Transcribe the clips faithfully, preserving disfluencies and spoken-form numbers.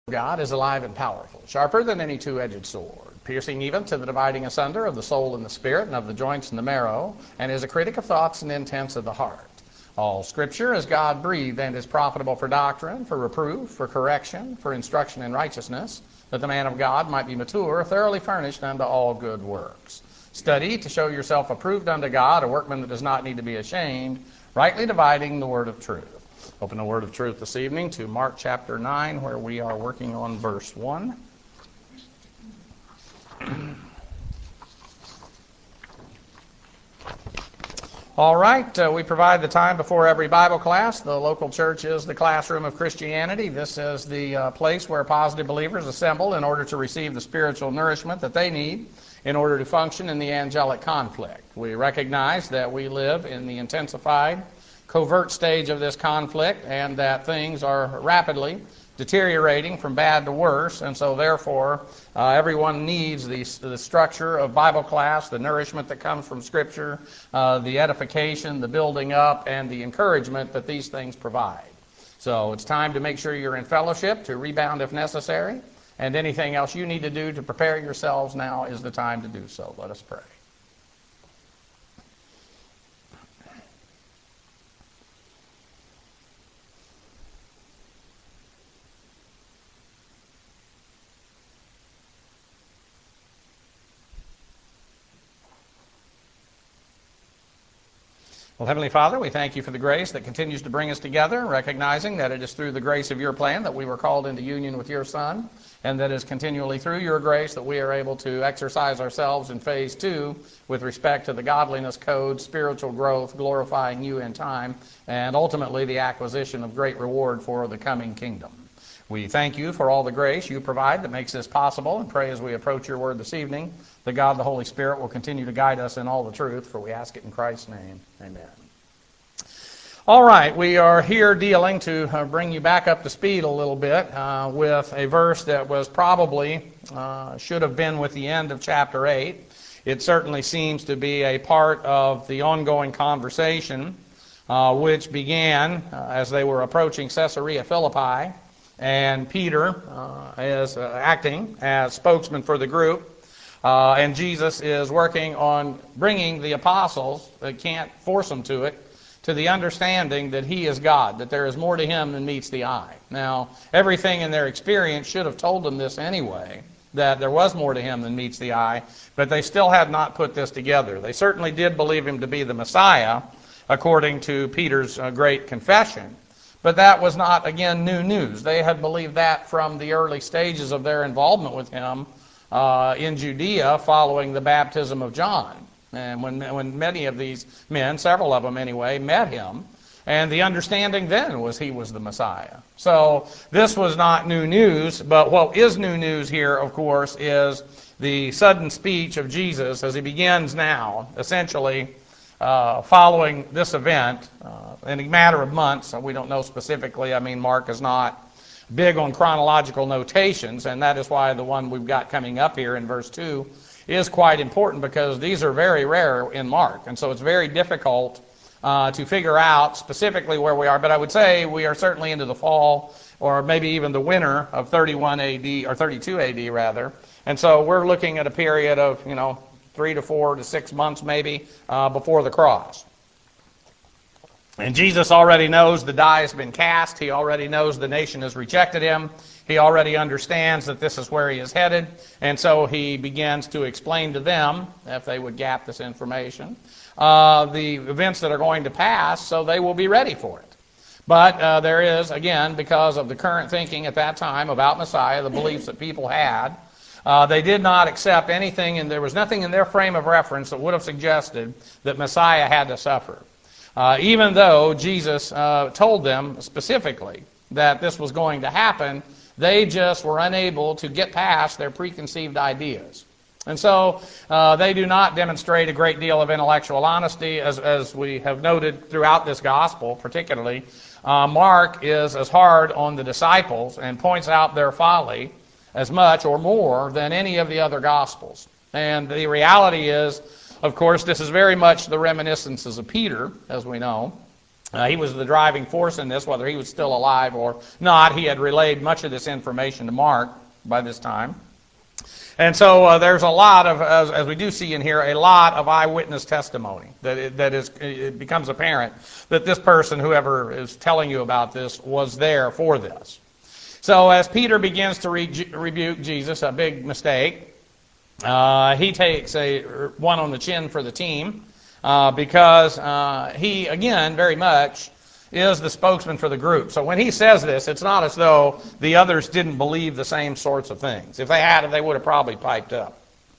God is alive and powerful, sharper than any two-edged sword, piercing even to the dividing asunder of the soul and the spirit and of the joints and the marrow, and is a critic of thoughts and intents of the heart. All Scripture is God-breathed and is profitable for doctrine, for reproof, for correction, for instruction in righteousness, that the man of God might be mature, thoroughly furnished unto all good works. Study to show yourself approved unto God, a workman that does not need to be ashamed, rightly dividing the word of truth. Open the word of truth this evening to Mark chapter nine, where we are working on verse one. All right, uh, we provide the time before every Bible class. The local church is the classroom of Christianity. This is the uh, place where positive believers assemble in order to receive the spiritual nourishment that they need in order to function in the angelic conflict. We recognize that we live in the intensified, covert stage of this conflict, and that things are rapidly deteriorating from bad to worse, and so therefore uh, everyone needs the, the structure of Bible class, the nourishment that comes from Scripture, uh, the edification, the building up, and the encouragement that these things provide. So it's time to make sure you're in fellowship, to rebound if necessary, and anything else you need to do to prepare yourselves, now is the time to do so. Let us pray. Well, Heavenly Father, we thank you for the grace that continues to bring us together, recognizing that it is through the grace of your plan that we were called into union with your Son, and that it is continually through your grace that we are able to exercise ourselves in phase two with respect to the godliness code, spiritual growth, glorifying you in time, and ultimately the acquisition of great reward for the coming kingdom. We thank you for all the grace you provide that makes this possible, and pray as we approach your word this evening that God the Holy Spirit will continue to guide us in all the truth, for we ask it in Christ's name. Amen. All right, we are here dealing to uh, bring you back up to speed a little bit uh, with a verse that was probably, uh, should have been with the end of chapter eight. It certainly seems to be a part of the ongoing conversation, uh, which began uh, as they were approaching Caesarea Philippi, and Peter uh, is uh, acting as spokesman for the group, uh, and Jesus is working on bringing the apostles, they can't force them to it, to the understanding that he is God, that there is more to him than meets the eye. Now, everything in their experience should have told them this anyway, that there was more to him than meets the eye, but they still had not put this together. They certainly did believe him to be the Messiah, according to Peter's uh, great confession. But that was not, again, new news. They had believed that from the early stages of their involvement with him uh, in Judea following the baptism of John. And when, when many of these men, several of them anyway, met him, and the understanding then was he was the Messiah. So this was not new news, but what is new news here, of course, is the sudden speech of Jesus as he begins now, essentially, Uh, following this event, uh, in a matter of months. We don't know specifically. I mean, Mark is not big on chronological notations, and that is why the one we've got coming up here in verse two is quite important, because these are very rare in Mark, and so it's very difficult uh, to figure out specifically where we are. But I would say we are certainly into the fall, or maybe even the winter of thirty-one A D, or thirty-two A D rather, and so we're looking at a period of, you know, three to four to six months maybe uh, before the cross. And Jesus already knows the die has been cast. He already knows the nation has rejected him. He already understands that this is where he is headed. And so he begins to explain to them, if they would gap this information, uh, the events that are going to pass, so they will be ready for it. But uh, there is, again, because of the current thinking at that time about Messiah, the beliefs that people had, Uh, they did not accept anything, and there was nothing in their frame of reference that would have suggested that Messiah had to suffer. Uh, even though Jesus uh, told them specifically that this was going to happen, they just were unable to get past their preconceived ideas. And so uh, they do not demonstrate a great deal of intellectual honesty, as, as we have noted throughout this gospel particularly. Uh, Mark is as hard on the disciples and points out their folly as much or more than any of the other Gospels. And the reality is, of course, this is very much the reminiscences of Peter, as we know. Uh, he was the driving force in this, whether he was still alive or not. He had relayed much of this information to Mark by this time. And so uh, there's a lot of, as, as we do see in here, a lot of eyewitness testimony that it, that is, it becomes apparent that this person, whoever is telling you about this, was there for this. So as Peter begins to re- rebuke Jesus, a big mistake, uh, he takes a one on the chin for the team uh, because uh, he, again, very much is the spokesman for the group. So when he says this, it's not as though the others didn't believe the same sorts of things. If they had, they would have probably piped up.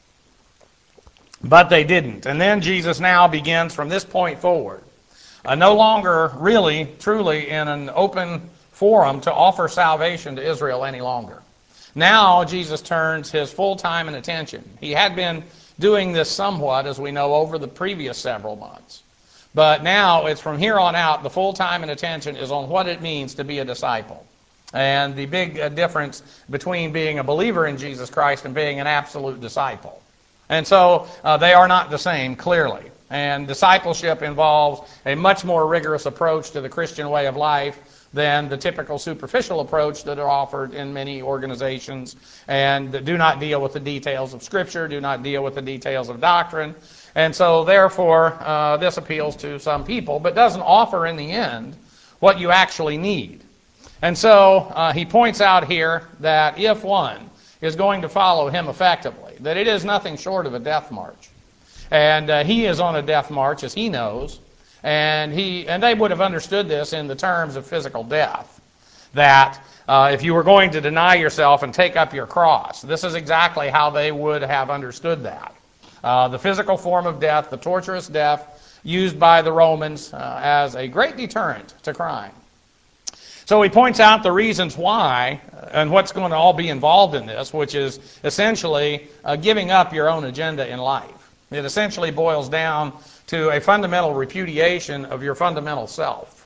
But they didn't. And then Jesus now begins from this point forward, uh, no longer really, truly in an open forum to offer salvation to Israel any longer. Now Jesus turns his full time and attention. He had been doing this somewhat, as we know, over the previous several months. But now it's from here on out, the full time and attention is on what it means to be a disciple. And the big uh, difference between being a believer in Jesus Christ and being an absolute disciple. And so uh, they are not the same, clearly. And discipleship involves a much more rigorous approach to the Christian way of life than the typical superficial approach that are offered in many organizations and that do not deal with the details of Scripture, do not deal with the details of doctrine. And so, therefore, uh, this appeals to some people, but doesn't offer in the end what you actually need. And so, uh, he points out here that if one is going to follow him effectively, that it is nothing short of a death march. And uh, he is on a death march, as he knows, and he and they would have understood this in the terms of physical death, that uh, if you were going to deny yourself and take up your cross, this is exactly how they would have understood that. Uh, the physical form of death, the torturous death used by the Romans uh, as a great deterrent to crime. So he points out the reasons why and what's going to all be involved in this, which is essentially uh, giving up your own agenda in life. It essentially boils down to a fundamental repudiation of your fundamental self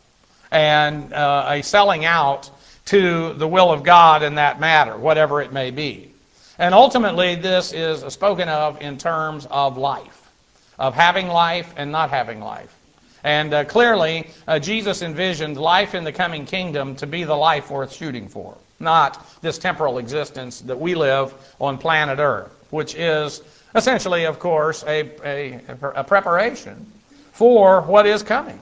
and uh, a selling out to the will of God in that matter, whatever it may be. And ultimately, this is spoken of in terms of life, of having life and not having life. And uh, clearly, uh, Jesus envisioned life in the coming kingdom to be the life worth shooting for, not this temporal existence that we live on planet Earth, which is essentially, of course, a, a, a preparation for what is coming.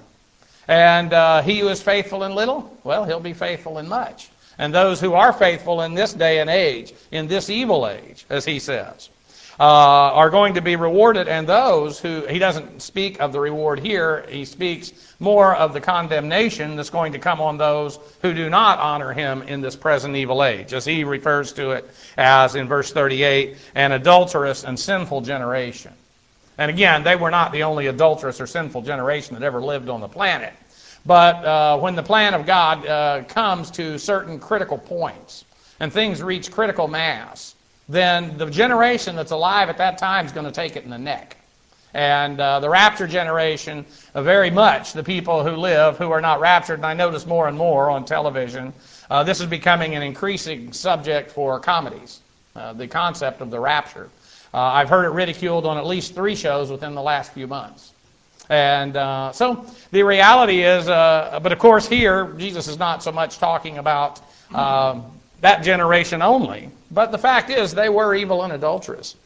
And uh, he who is faithful in little, well, he'll be faithful in much. And those who are faithful in this day and age, in this evil age, as he says, uh, are going to be rewarded. And those who, he doesn't speak of the reward here, he speaks more of the condemnation that's going to come on those who do not honor him in this present evil age, as he refers to it as, in verse thirty-eight, an adulterous and sinful generation. And again, they were not the only adulterous or sinful generation that ever lived on the planet. But uh, when the plan of God uh, comes to certain critical points and things reach critical mass, then the generation that's alive at that time is going to take it in the neck. And uh, the rapture generation, uh, very much the people who live who are not raptured, and I notice more and more on television, uh, this is becoming an increasing subject for comedies, uh, the concept of the rapture. Uh, I've heard it ridiculed on at least three shows within the last few months. And uh, so the reality is, uh, but of course here, Jesus is not so much talking about um, that generation only, but the fact is they were evil and adulterous.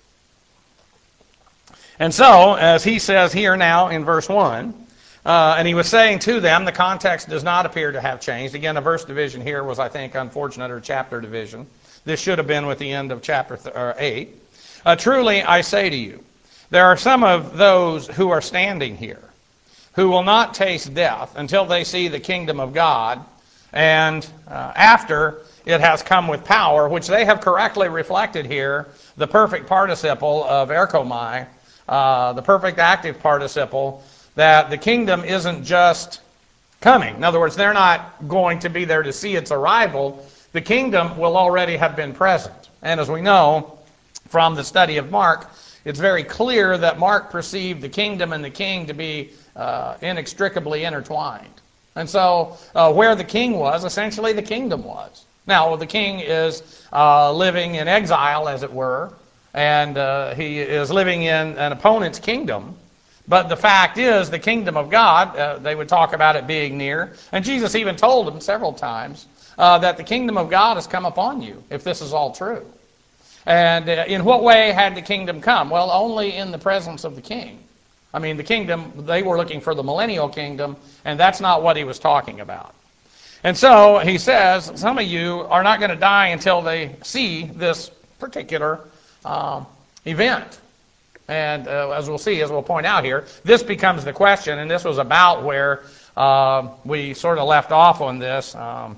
And so, as he says here now in verse one, uh, and he was saying to them, the context does not appear to have changed. Again, the verse division here was, I think, unfortunate, or chapter division. This should have been with the end of chapter th- or eight. Uh, Truly, I say to you, there are some of those who are standing here who will not taste death until they see the kingdom of God, and uh, after it has come with power, which they have correctly reflected here, the perfect participle of erchomai, uh, the perfect active participle, that the kingdom isn't just coming. In other words, they're not going to be there to see its arrival. The kingdom will already have been present. And as we know from the study of Mark, it's very clear that Mark perceived the kingdom and the king to be uh, inextricably intertwined. And so uh, where the king was, essentially the kingdom was. Now, the king is uh, living in exile, as it were, and uh, he is living in an opponent's kingdom. But the fact is, the kingdom of God, uh, they would talk about it being near. And Jesus even told them several times uh, that the kingdom of God has come upon you, if this is all true. And uh, in what way had the kingdom come? Well, only in the presence of the king. I mean, the kingdom, they were looking for the millennial kingdom, and that's not what he was talking about. And so he says, some of you are not going to die until they see this particular um, event. And uh, as we'll see, as we'll point out here, this becomes the question, and this was about where uh, we sort of left off on this. Um,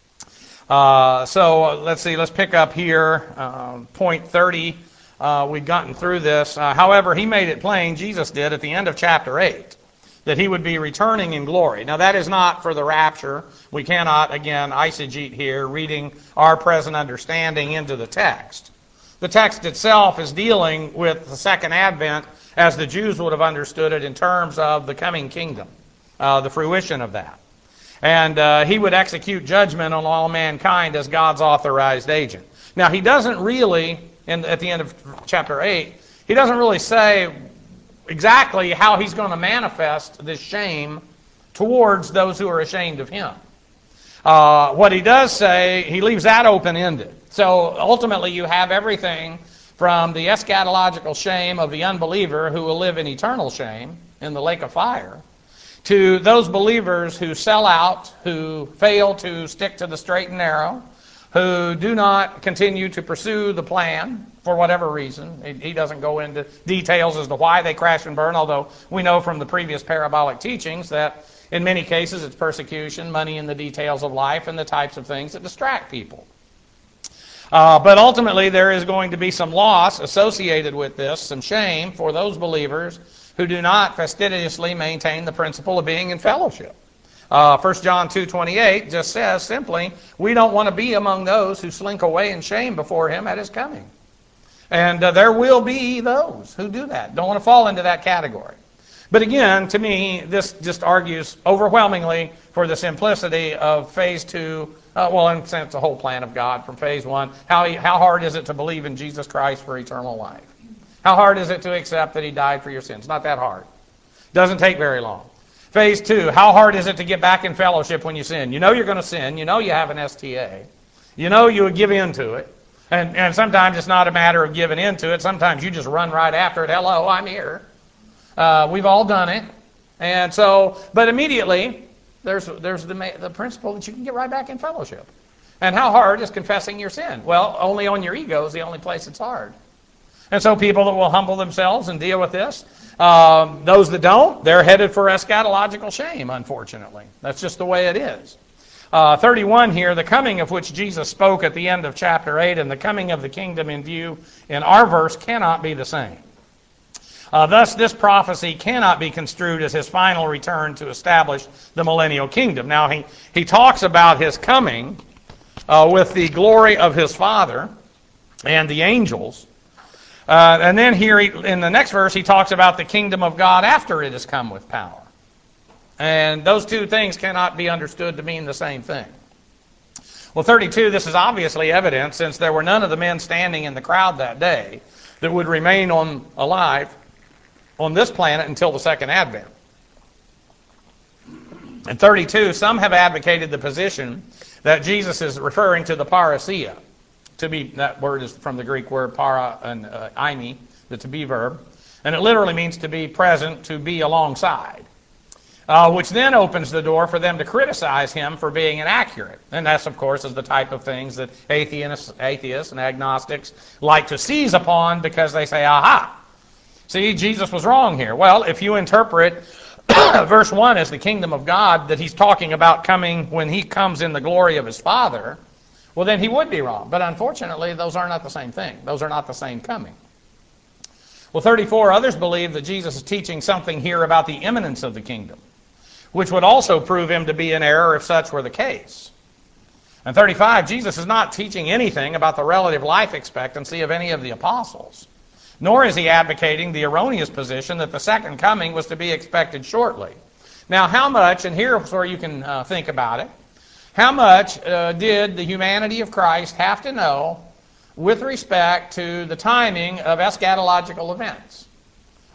uh, so let's see, let's pick up here, um, point thirty. Uh, we've gotten through this. Uh, however, he made it plain, Jesus did, at the end of chapter eight, that he would be returning in glory. Now, that is not for the rapture. We cannot, again, eisegete here, reading our present understanding into the text. The text itself is dealing with the second advent as the Jews would have understood it in terms of the coming kingdom, uh, the fruition of that. And uh, he would execute judgment on all mankind as God's authorized agent. Now, he doesn't really, in, at the end of chapter eight, he doesn't really say exactly how he's going to manifest this shame towards those who are ashamed of him. Uh, what he does say, he leaves that open-ended. So ultimately you have everything from the eschatological shame of the unbeliever who will live in eternal shame in the lake of fire, to those believers who sell out, who fail to stick to the straight and narrow, who do not continue to pursue the plan for whatever reason. He doesn't go into details as to why they crash and burn, although we know from the previous parabolic teachings that in many cases it's persecution, money in the details of life, and the types of things that distract people. Uh, but ultimately there is going to be some loss associated with this, some shame for those believers who do not fastidiously maintain the principle of being in fellowship. Uh, First John two twenty-eight just says simply, we don't want to be among those who slink away in shame before him at his coming. And uh, there will be those who do that. Don't want to fall into that category. But again, to me, this just argues overwhelmingly for the simplicity of phase two, uh, well, in a sense, the whole plan of God from phase one. How, he, how hard is it to believe in Jesus Christ for eternal life? How hard is it to accept that he died for your sins? Not that hard. Doesn't take very long. Phase two, how hard is it to get back in fellowship when you sin? You know you're going to sin. You know you have an S T A. You know you would give in to it. And, and sometimes it's not a matter of giving in to it. Sometimes you just run right after it. Hello, I'm here. Uh, we've all done it. And so, but immediately, there's there's the, the principle that you can get right back in fellowship. And how hard is confessing your sin? Well, only on your ego is the only place it's hard. And so people that will humble themselves and deal with this, um, those that don't, they're headed for eschatological shame, unfortunately. That's just the way it is. Uh, thirty-one here, the coming of which Jesus spoke at the end of chapter eight and the coming of the kingdom in view in our verse cannot be the same. Uh, thus, this prophecy cannot be construed as his final return to establish the millennial kingdom. Now, he, he talks about his coming uh, with the glory of his Father and the angels. Uh, and then here, he, in the next verse, he talks about the kingdom of God after it has come with power. And those two things cannot be understood to mean the same thing. Well, thirty-two, this is obviously evident since there were none of the men standing in the crowd that day that would remain on alive on this planet until the second advent. And thirty-two, some have advocated the position that Jesus is referring to the parousia. To be, that word is from the Greek word para and uh, eimi, the to be verb. And it literally means to be present, to be alongside. Uh, which then opens the door for them to criticize him for being inaccurate. And that's, of course, is the type of things that atheists, atheists and agnostics like to seize upon because they say, aha, see, Jesus was wrong here. Well, if you interpret verse one as the kingdom of God, that he's talking about coming when he comes in the glory of his Father, well, then he would be wrong. But unfortunately, those are not the same thing. Those are not the same coming. Well, thirty-four, others believe that Jesus is teaching something here about the imminence of the kingdom, which would also prove him to be in error if such were the case. And thirty-five, Jesus is not teaching anything about the relative life expectancy of any of the apostles, nor is he advocating the erroneous position that the second coming was to be expected shortly. Now, how much, and here's where you can uh, think about it, how much uh, did the humanity of Christ have to know with respect to the timing of eschatological events?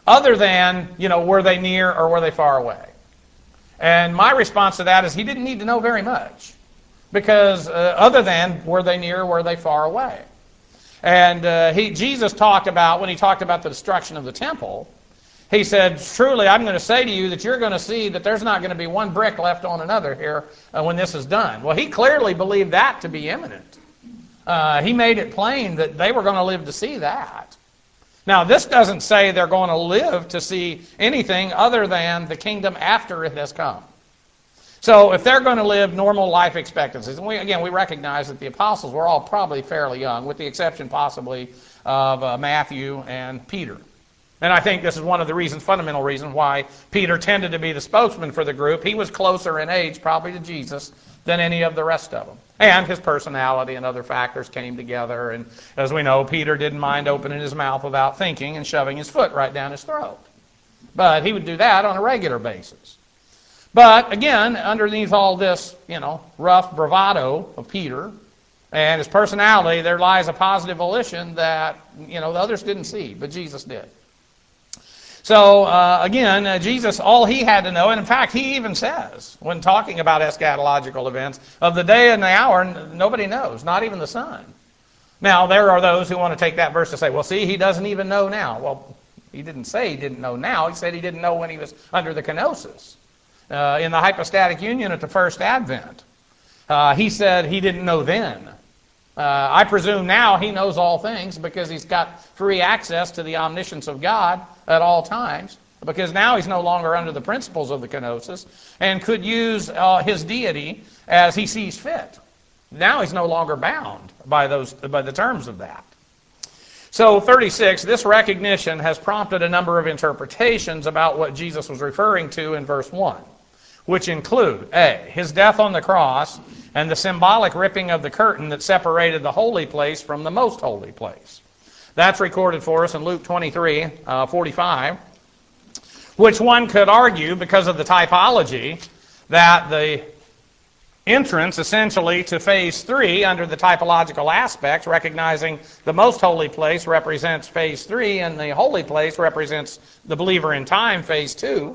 other than, you know, were they near or were they far away? And my response to that is he didn't need to know very much, because uh, other than were they near or were they far away? And uh, he, Jesus talked about, when he talked about the destruction of the temple, he said, truly, I'm going to say to you that you're going to see that there's not going to be one brick left on another here uh, when this is done. Well, he clearly believed that to be imminent. Uh, he made it plain that they were going to live to see that. Now, this doesn't say they're going to live to see anything other than the kingdom after it has come. So if they're going to live normal life expectancies, and we, again, we recognize that the apostles were all probably fairly young, with the exception possibly of uh, Matthew and Peter. And I think this is one of the reasons, fundamental reasons, why Peter tended to be the spokesman for the group. He was closer in age, probably, to Jesus than any of the rest of them. And his personality and other factors came together. And as we know, Peter didn't mind opening his mouth without thinking and shoving his foot right down his throat. But he would do that on a regular basis. But again, underneath all this, you know, rough bravado of Peter and his personality, there lies a positive volition that, you know, the others didn't see, but Jesus did. So, uh, again, uh, Jesus, all he had to know, and in fact, he even says, when talking about eschatological events, of the day and the hour, n- nobody knows, not even the Son. Now, there are those who want to take that verse and say, well, see, he doesn't even know now. Well, he didn't say he didn't know now. He said he didn't know when he was under the kenosis. Uh, in the hypostatic union at the first advent. Uh, he said he didn't know then. Uh, I presume now he knows all things because he's got free access to the omniscience of God at all times, because now he's no longer under the principles of the kenosis and could use uh, his deity as he sees fit. Now he's no longer bound by those by the terms of that. So thirty-six, this recognition has prompted a number of interpretations about what Jesus was referring to in verse one, which include, A, his death on the cross and the symbolic ripping of the curtain that separated the holy place from the most holy place. That's recorded for us in Luke twenty-three, uh, forty-five, which one could argue, because of the typology, that the entrance essentially to phase three under the typological aspects, recognizing the most holy place represents phase three and the holy place represents the believer in time, phase two.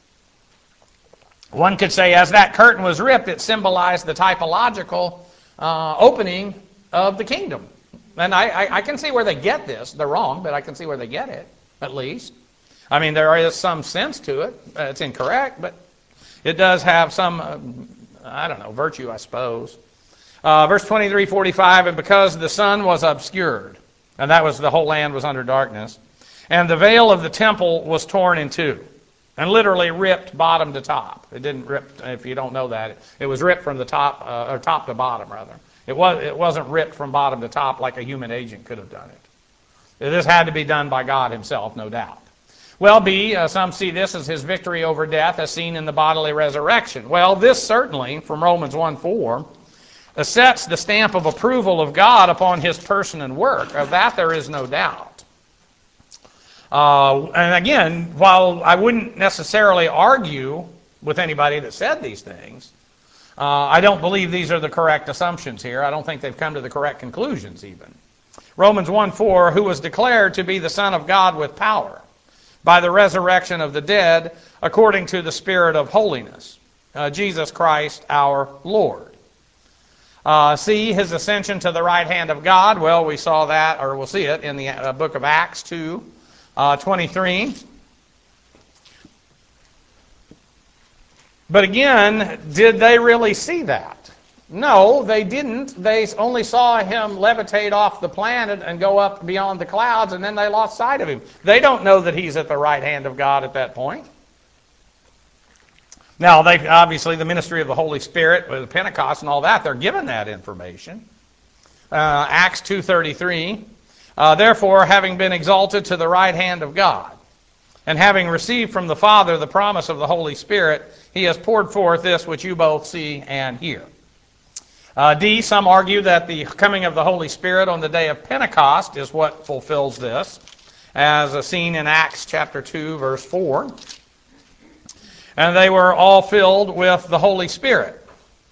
One could say as that curtain was ripped, it symbolized the typological uh, opening of the kingdom. And I, I, I can see where they get this. They're wrong, but I can see where they get it, at least. I mean, there is some sense to it. Uh, it's incorrect, but it does have some, uh, I don't know, virtue, I suppose. Uh, verse twenty-three, forty-five, and because the sun was obscured, and that was the whole land was under darkness, and the veil of the temple was torn in two. And literally ripped bottom to top. It didn't rip, if you don't know that, it, it was ripped from the top, uh, or top to bottom, rather. It, was, it wasn't ripped from bottom to top like a human agent could have done it. This had to be done by God himself, no doubt. Well, B, uh, some see this as his victory over death as seen in the bodily resurrection. Well, this certainly, from Romans one four, uh, sets the stamp of approval of God upon his person and work. Of that there is no doubt. Uh, and again, while I wouldn't necessarily argue with anybody that said these things, uh, I don't believe these are the correct assumptions here. I don't think they've come to the correct conclusions even. Romans one four, who was declared to be the Son of God with power by the resurrection of the dead according to the Spirit of holiness, uh, Jesus Christ our Lord. Uh, see, his ascension to the right hand of God. Well, we saw that, or we'll see it in the uh, book of Acts two. Uh, twenty-three. But again, did they really see that? No, they didn't. They only saw him levitate off the planet and go up beyond the clouds, and then they lost sight of him. They don't know that he's at the right hand of God at that point. Now, they obviously, the ministry of the Holy Spirit, with Pentecost and all that, they're given that information. Uh, Acts two thirty-three. Uh, therefore, having been exalted to the right hand of God, and having received from the Father the promise of the Holy Spirit, he has poured forth this which you both see and hear. Uh, D, some argue that the coming of the Holy Spirit on the day of Pentecost is what fulfills this, as seen in Acts chapter two, verse four. And they were all filled with the Holy Spirit,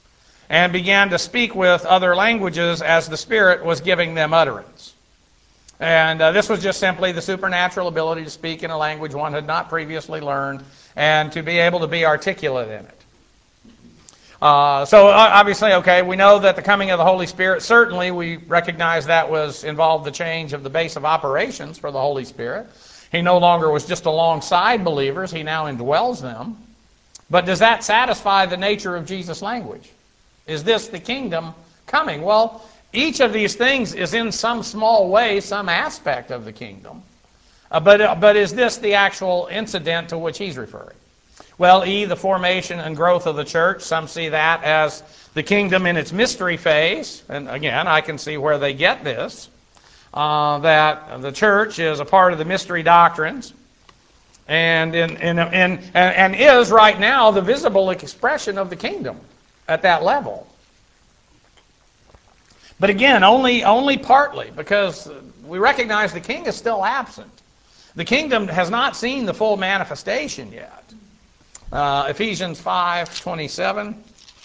and began to speak with other languages as the Spirit was giving them utterance. And uh, this was just simply the supernatural ability to speak in a language one had not previously learned and to be able to be articulate in it. Uh, so obviously, okay, we know that the coming of the Holy Spirit, certainly we recognize that was involved the change of the base of operations for the Holy Spirit. He no longer was just alongside believers, he now indwells them. But does that satisfy the nature of Jesus' language? Is this the kingdom coming? Well, each of these things is in some small way some aspect of the kingdom. Uh, but, uh, but is this the actual incident to which he's referring? Well, E, the formation and growth of the church. Some see that as the kingdom in its mystery phase. And again, I can see where they get this. Uh, that the church is a part of the mystery doctrines. And, in, in, in, and, and is right now the visible expression of the kingdom at that level. But again, only, only partly, because we recognize the king is still absent. The kingdom has not seen the full manifestation yet. Uh, Ephesians five twenty-seven,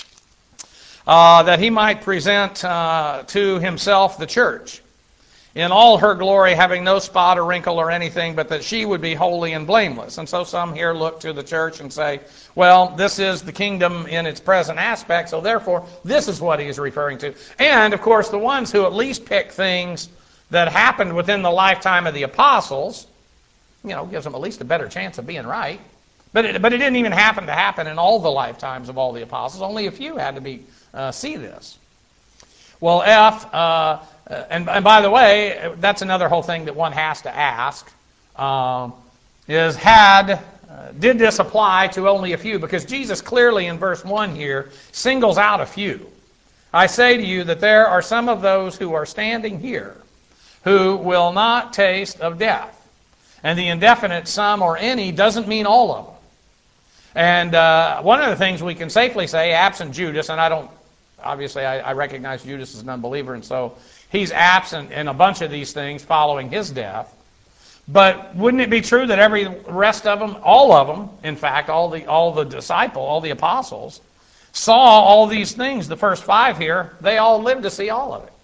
uh, that he might present uh, to himself the church in all her glory, having no spot or wrinkle or anything, but that she would be holy and blameless. And so some here look to the church and say, well, this is the kingdom in its present aspect, so therefore this is what he is referring to. And, of course, the ones who at least pick things that happened within the lifetime of the apostles, you know, gives them at least a better chance of being right. But it, but it didn't even happen to happen in all the lifetimes of all the apostles. Only a few had to be uh, see this. Well, F, uh, and, and by the way, that's another whole thing that one has to ask, um, is had, uh, did this apply to only a few? Because Jesus clearly in verse one here singles out a few. I say to you that there are some of those who are standing here who will not taste of death. And the indefinite some or any doesn't mean all of them. And uh, one of the things we can safely say, absent Judas, and I don't, obviously I, I recognize Judas as an unbeliever, and so he's absent in a bunch of these things following his death. But wouldn't it be true that every rest of them, all of them, in fact, all the all the disciple, all the apostles, saw all these things, the first five here, they all lived to see all of it.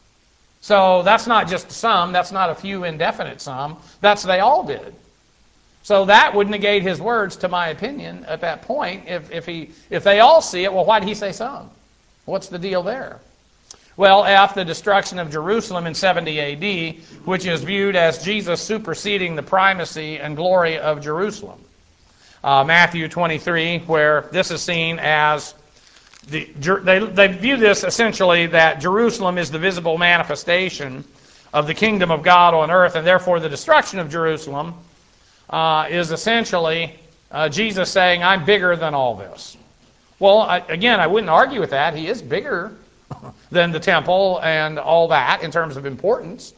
So that's not just some, that's not a few indefinite some, that's they all did. So that would negate his words, to my opinion, at that point. If if he if they all see it, well, why did he say some? What's the deal there? Well, F, the destruction of Jerusalem in seventy A D, which is viewed as Jesus superseding the primacy and glory of Jerusalem. Uh, Matthew twenty-three, where this is seen as, the they, they view this essentially that Jerusalem is the visible manifestation of the kingdom of God on earth, and therefore the destruction of Jerusalem Uh, is essentially uh, Jesus saying, I'm bigger than all this. Well, I, again, I wouldn't argue with that. He is bigger than the temple and all that in terms of importance.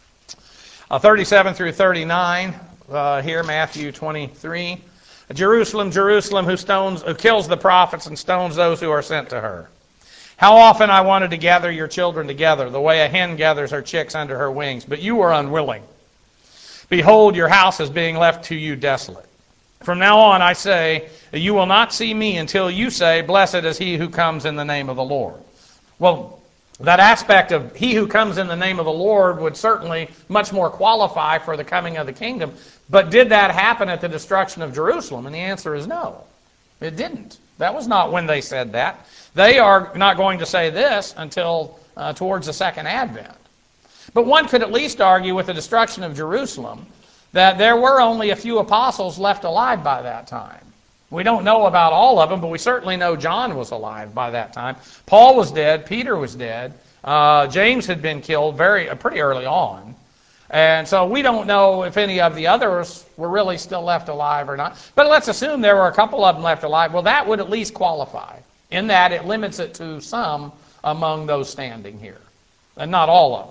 Uh, thirty-seven through thirty-nine, uh, here, Matthew twenty-three. Jerusalem, Jerusalem, who stones, who kills the prophets and stones those who are sent to her. How often I wanted to gather your children together, the way a hen gathers her chicks under her wings, but you were unwilling. Behold, your house is being left to you desolate. From now on, I say, you will not see me until you say, blessed is he who comes in the name of the Lord. Well, that aspect of he who comes in the name of the Lord would certainly much more qualify for the coming of the kingdom. But did that happen at the destruction of Jerusalem? And the answer is no. It didn't. That was not when they said that. They are not going to say this until uh, towards the second advent. But one could at least argue with the destruction of Jerusalem that there were only a few apostles left alive by that time. We don't know about all of them, but we certainly know John was alive by that time. Paul was dead. Peter was dead. Uh, James had been killed very uh, pretty early on. And so we don't know if any of the others were really still left alive or not. But let's assume there were a couple of them left alive. Well, that would at least qualify, in that it limits it to some among those standing here, and not all of them.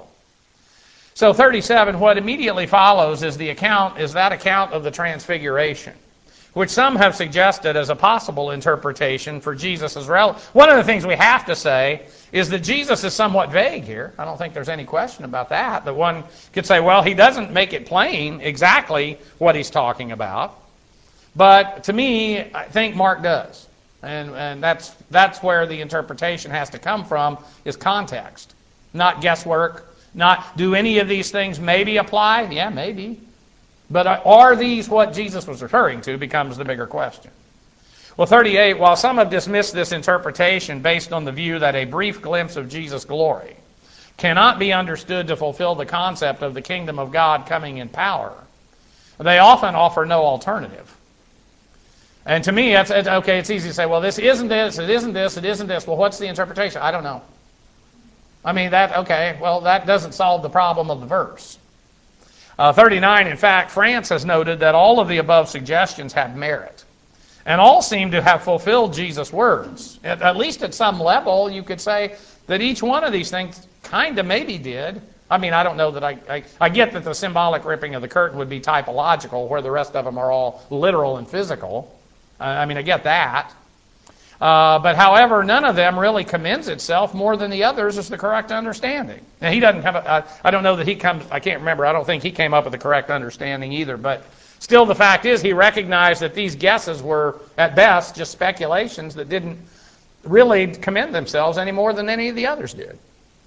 So thirty-seven, what immediately follows is the account, is that account of the transfiguration, which some have suggested as a possible interpretation for Jesus' relevance. One of the things we have to say is that Jesus is somewhat vague here. I don't think there's any question about that. That one could say, well, he doesn't make it plain exactly what he's talking about. But to me, I think Mark does. And, and that's, that's where the interpretation has to come from, is context, not guesswork. Not, do any of these things maybe apply? Yeah, maybe. But are these what Jesus was referring to becomes the bigger question. Well, thirty-eight, while some have dismissed this interpretation based on the view that a brief glimpse of Jesus' glory cannot be understood to fulfill the concept of the kingdom of God coming in power, they often offer no alternative. And to me, it's, it's okay, it's easy to say, well, this isn't this, it isn't this, it isn't this. Well, what's the interpretation? I don't know. I mean, that, okay, well, that doesn't solve the problem of the verse. Uh, thirty-nine, in fact, France has noted that all of the above suggestions have merit. And all seem to have fulfilled Jesus' words. At, at least at some level, you could say that each one of these things kind of maybe did. I mean, I don't know that I, I... I get that the symbolic ripping of the curtain would be typological, where the rest of them are all literal and physical. Uh, I mean, I get that. Uh, but however, none of them really commends itself more than the others as the correct understanding. Now, he doesn't have a... I, I don't know that he comes... I can't remember. I don't think he came up with the correct understanding either, but... Still, the fact is, he recognized that these guesses were, at best, just speculations that didn't really commend themselves any more than any of the others did.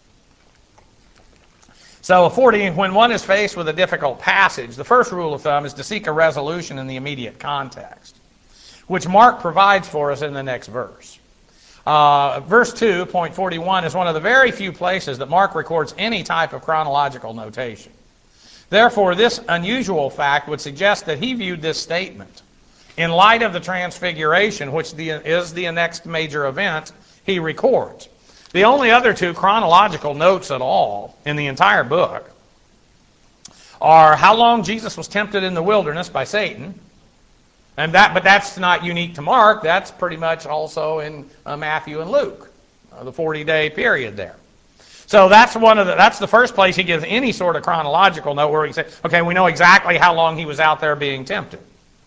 So, forty, when one is faced with a difficult passage, the first rule of thumb is to seek a resolution in the immediate context, which Mark provides for us in the next verse. Uh, verse two, point forty-one, is one of the very few places that Mark records any type of chronological notation. Therefore, this unusual fact would suggest that he viewed this statement in light of the Transfiguration, which the, is the next major event he records. The only other two chronological notes at all in the entire book are how long Jesus was tempted in the wilderness by Satan, and that, but that's not unique to Mark. That's pretty much also in uh, Matthew and Luke, uh, the forty-day period there. So that's one of the, that's the first place he gives any sort of chronological note where he says, okay, we know exactly how long he was out there being tempted.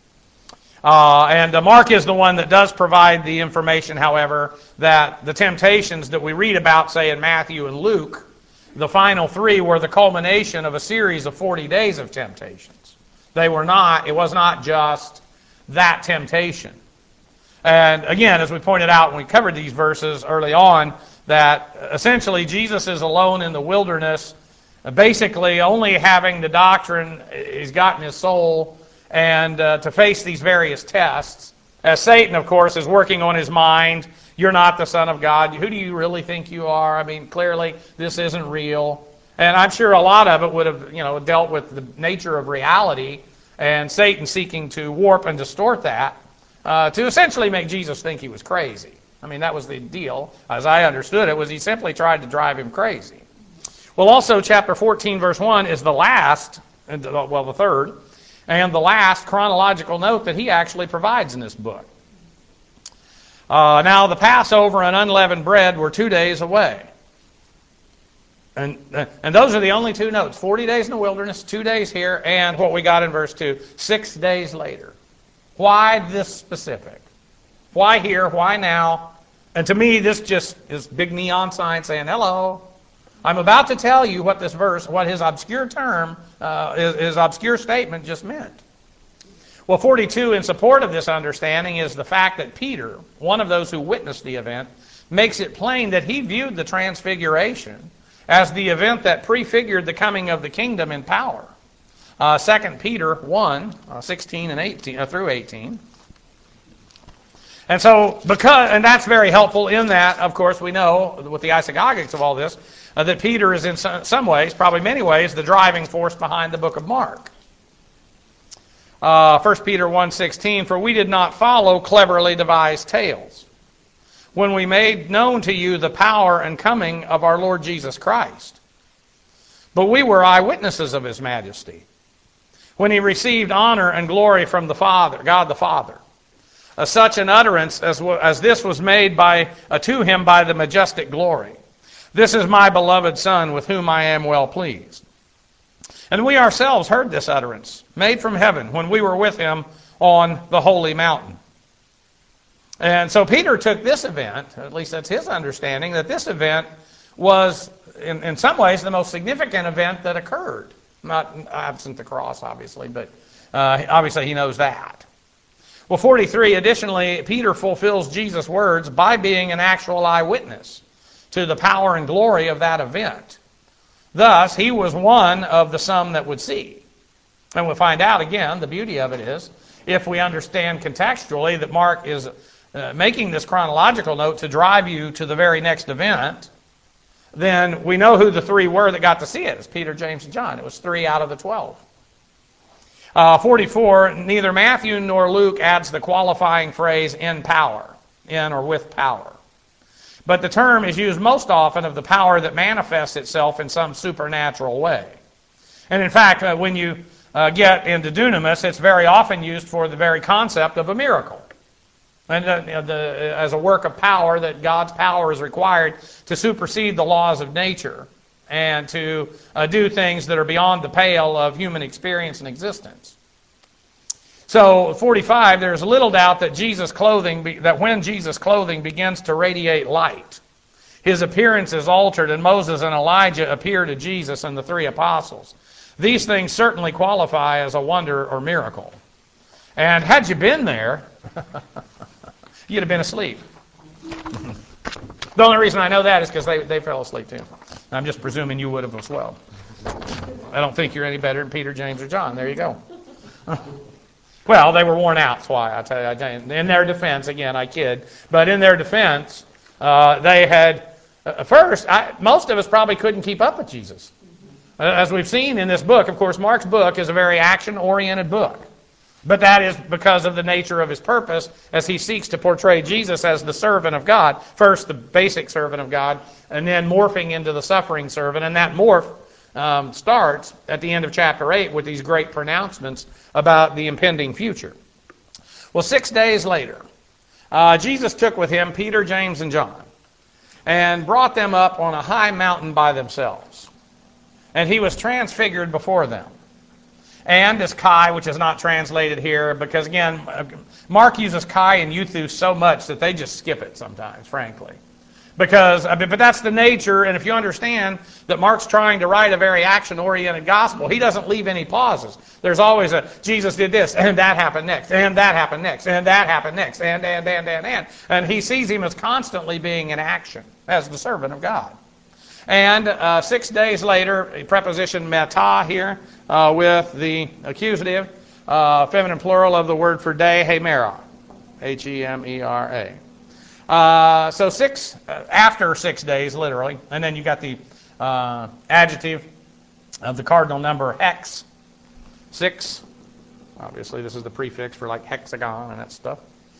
Uh, and uh, Mark is the one that does provide the information, however, that the temptations that we read about, say, in Matthew and Luke, the final three were the culmination of a series of forty days of temptations. They were not, it was not just that temptation. And again, as we pointed out when we covered these verses early on, that essentially Jesus is alone in the wilderness, basically only having the doctrine he's got in his soul, and uh, to face these various tests. As Satan, of course, is working on his mind. You're not the Son of God. Who do you really think you are? I mean, clearly this isn't real. And I'm sure a lot of it would have, you know, dealt with the nature of reality, and Satan seeking to warp and distort that uh, to essentially make Jesus think he was crazy. I mean, that was the deal, as I understood it, was he simply tried to drive him crazy. Well, also, chapter fourteen, verse one is the last, well, the third, and the last chronological note that he actually provides in this book. Uh, now, the Passover and unleavened bread were two days away. And, and those are the only two notes, forty days in the wilderness, two days here, and what we got in verse two, six days later. Why this specific? Why here? Why now? And to me, this just is big neon sign saying, hello, I'm about to tell you what this verse, what his obscure term, uh, his, his obscure statement just meant. Well, forty-two, in support of this understanding, is the fact that Peter, one of those who witnessed the event, makes it plain that he viewed the Transfiguration as the event that prefigured the coming of the kingdom in power. Uh, Second Peter one, uh, sixteen and eighteen, uh, through eighteen. And so, because, and that's very helpful in that, of course, we know, with the isagogics of all this, uh, that Peter is in some, some ways, probably many ways, the driving force behind the book of Mark. Uh, First Peter one sixteen, for we did not follow cleverly devised tales when we made known to you the power and coming of our Lord Jesus Christ. But we were eyewitnesses of his majesty, when he received honor and glory from the Father, God the Father. Uh, such an utterance as, as this was made by uh, to him by the majestic glory. This is my beloved Son, with whom I am well pleased. And we ourselves heard this utterance, made from heaven, when we were with him on the holy mountain. And so Peter took this event, at least that's his understanding, that this event was, in, in some ways, the most significant event that occurred. Not absent the cross, obviously, but uh, obviously he knows that. Well, forty-three, additionally, Peter fulfills Jesus' words by being an actual eyewitness to the power and glory of that event. Thus, he was one of the some that would see. And we'll find out again, the beauty of it is, if we understand contextually that Mark is uh, making this chronological note to drive you to the very next event, then we know who the three were that got to see it. It's Peter, James, and John. It was three out of the twelve. Uh, forty-four, neither Matthew nor Luke adds the qualifying phrase in power, in or with power. But the term is used most often of the power that manifests itself in some supernatural way. And in fact, uh, when you uh, get into dunamis, it's very often used for the very concept of a miracle. And uh, the, as a work of power, that God's power is required to supersede the laws of nature and to uh, do things that are beyond the pale of human experience and existence. So, forty-five, there's little doubt that Jesus' clothing, be, that when Jesus' clothing begins to radiate light, his appearance is altered, and Moses and Elijah appear to Jesus and the three apostles. These things certainly qualify as a wonder or miracle. And had you been there, you'd have been asleep. The only reason I know that is because they, they fell asleep too. I'm just presuming you would have as well. I don't think you're any better than Peter, James, or John. There you go. Well, they were worn out, that's why. I tell you, I tell you. In their defense, again, I kid, but in their defense, uh, they had, uh, first, I, most of us probably couldn't keep up with Jesus. Uh, as we've seen in this book, of course, Mark's book is a very action-oriented book. But that is because of the nature of his purpose as he seeks to portray Jesus as the servant of God. First, the basic servant of God, and then morphing into the suffering servant. And that morph um, starts at the end of chapter eight with these great pronouncements about the impending future. Well, six days later, uh, Jesus took with him Peter, James, and John and brought them up on a high mountain by themselves. And he was transfigured before them. And as Kai, which is not translated here, because again, Mark uses Kai and Euthus so much that they just skip it sometimes, frankly. Because, but that's the nature, and if you understand that Mark's trying to write a very action-oriented gospel, he doesn't leave any pauses. There's always a, Jesus did this, and that happened next, and that happened next, and that happened next, and, and, and, and, and. And he sees him as constantly being in action, as the servant of God. And uh, six days later, a preposition meta here uh, with the accusative, uh, feminine plural of the word for day, hemera, H E M E R A. Uh, so six, uh, after six days, literally, and then you got the uh, adjective of the cardinal number hex, six. Obviously, this is the prefix for like hexagon and that stuff.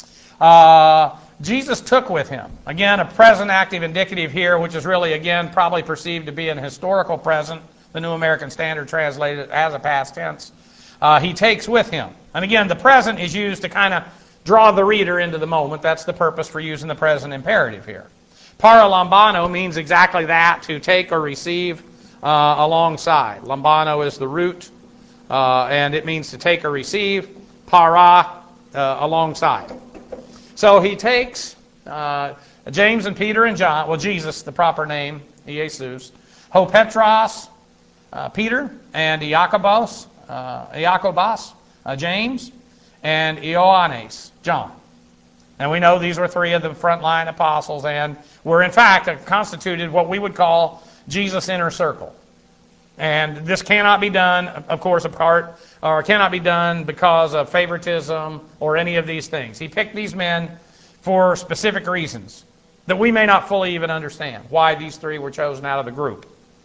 Uh, Jesus took with him. Again, a present active indicative here, which is really, again, probably perceived to be an historical present. The New American Standard translated it as a past tense. Uh, he takes with him. And again, the present is used to kind of draw the reader into the moment. That's the purpose for using the present imperative here. Paralambano means exactly that, to take or receive uh, alongside. Lambano is the root, uh, and it means to take or receive. Para, uh, alongside. So he takes uh, James and Peter and John, well, Jesus, the proper name, Jesus, Hopetros, uh, Peter, and Iacobos, uh, Iacobos, uh, James, and Ioannes, John. And we know these were three of the frontline apostles and were, in fact, constituted what we would call Jesus' inner circle. And this cannot be done, of course, apart, or cannot be done because of favoritism or any of these things. He picked these men for specific reasons that we may not fully even understand why these three were chosen out of the group.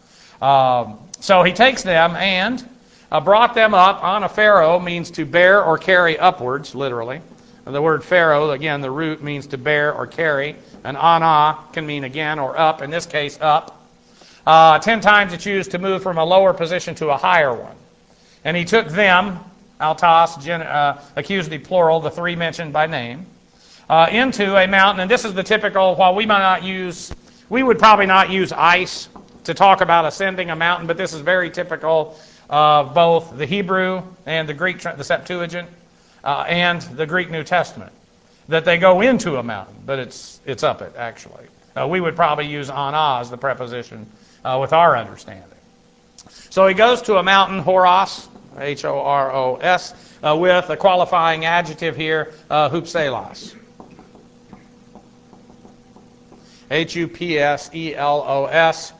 Um, so he takes them and uh, brought them up. Anaphero means to bear or carry upwards, literally. And the word pharaoh, again, the root means to bear or carry. And ana can mean again or up, in this case, up. Uh, ten times it's used to move from a lower position to a higher one. And he took them, altos, gen, uh, accusative plural, the three mentioned by name, uh, into a mountain. And this is the typical, while we might not use, we would probably not use ice to talk about ascending a mountain, but this is very typical of both the Hebrew and the Greek, the Septuagint, uh, and the Greek New Testament, that they go into a mountain, but it's it's up it, actually. Uh, we would probably use ana as the preposition uh, with our understanding. So he goes to a mountain, Horos, H O R O S, uh, with a qualifying adjective here, uh, hupselos. H U P S E L O S.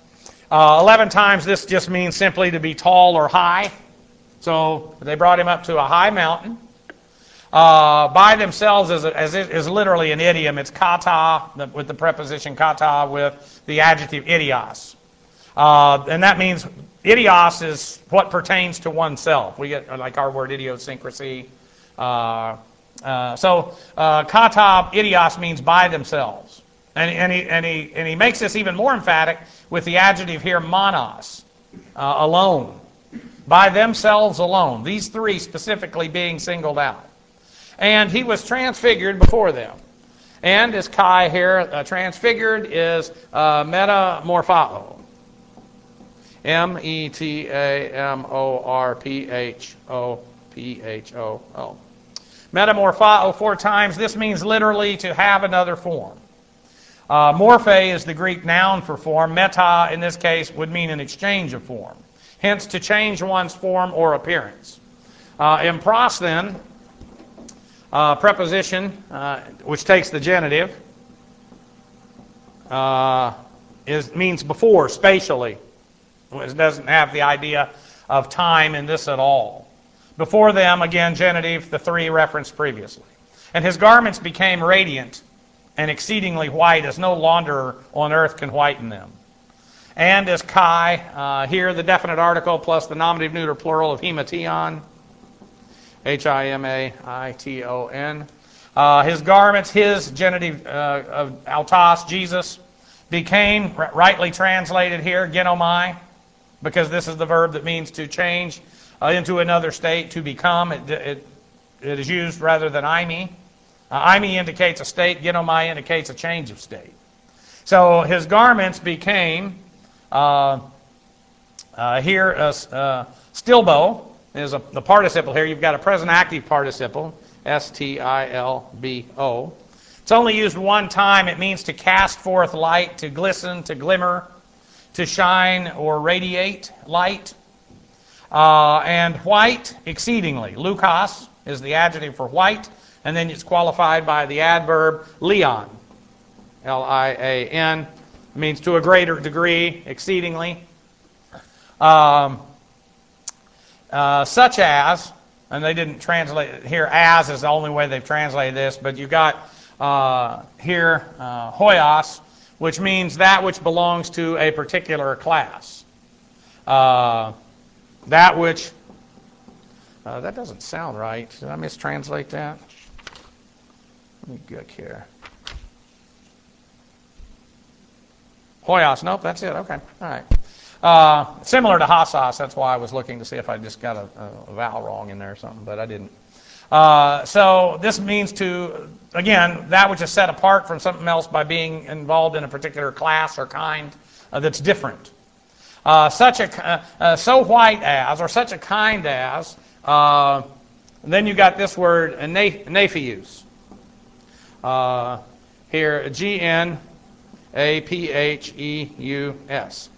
Uh, Eleven times this just means simply to be tall or high. So they brought him up to a high mountain. Uh, by themselves is, a, is, is literally an idiom. It's kata, with the preposition kata, with the adjective idios. Uh, and that means idios is what pertains to oneself. We get like our word idiosyncrasy. Uh, uh, so uh, kata, idios means by themselves. And, and, he, and, he, and he makes this even more emphatic with the adjective here, monos, uh, alone. By themselves alone. These three specifically being singled out. And he was transfigured before them. And as Kai here, uh, transfigured is uh, metamorphao. M E T A M O R P H O P H O O. Metamorphao four times. This means literally to have another form. Uh, morphe is the Greek noun for form. Meta, in this case, would mean an exchange of form. Hence, to change one's form or appearance. Uh, impros, then, uh, preposition, uh, which takes the genitive, uh, is means before, spatially. It doesn't have the idea of time in this at all. Before them, again, genitive, the three referenced previously. And his garments became radiant and exceedingly white, as no launderer on earth can whiten them. And as Kai, uh, here the definite article plus the nominative neuter plural of himation, H I M A I T O N. Uh, his garments, his genitive uh, of autos, Jesus, became, rightly translated here, genomai, because this is the verb that means to change uh, into another state, to become. It, it, it is used rather than eimi. Uh, eimi indicates a state, genomai indicates a change of state. So his garments became, uh, uh, here, uh, uh, stilbo is a, the participle here. You've got a present active participle, S T I L B O. It's only used one time. It means to cast forth light, to glisten, to glimmer, to shine or radiate light. Uh, and white, exceedingly. Lukos is the adjective for white, and then it's qualified by the adverb lian, L I A N. It means to a greater degree, exceedingly. Um, uh, such as, and they didn't translate it here, as is the only way they've translated this, but you got uh, here uh, hoios, which means that which belongs to a particular class. Uh, that which, uh, that doesn't sound right. Did I mistranslate that? Let me look here. Hoios, nope, that's it. Okay, all right. Uh, similar to hasos, that's why I was looking to see if I just got a, a vowel wrong in there or something, but I didn't. Uh, so this means to, again, that which is set apart from something else by being involved in a particular class or kind uh, that's different. Uh, such a uh, uh, so white as, or such a kind as. Uh, then you got this word nepheus. Uh, here, G N A P H E U S.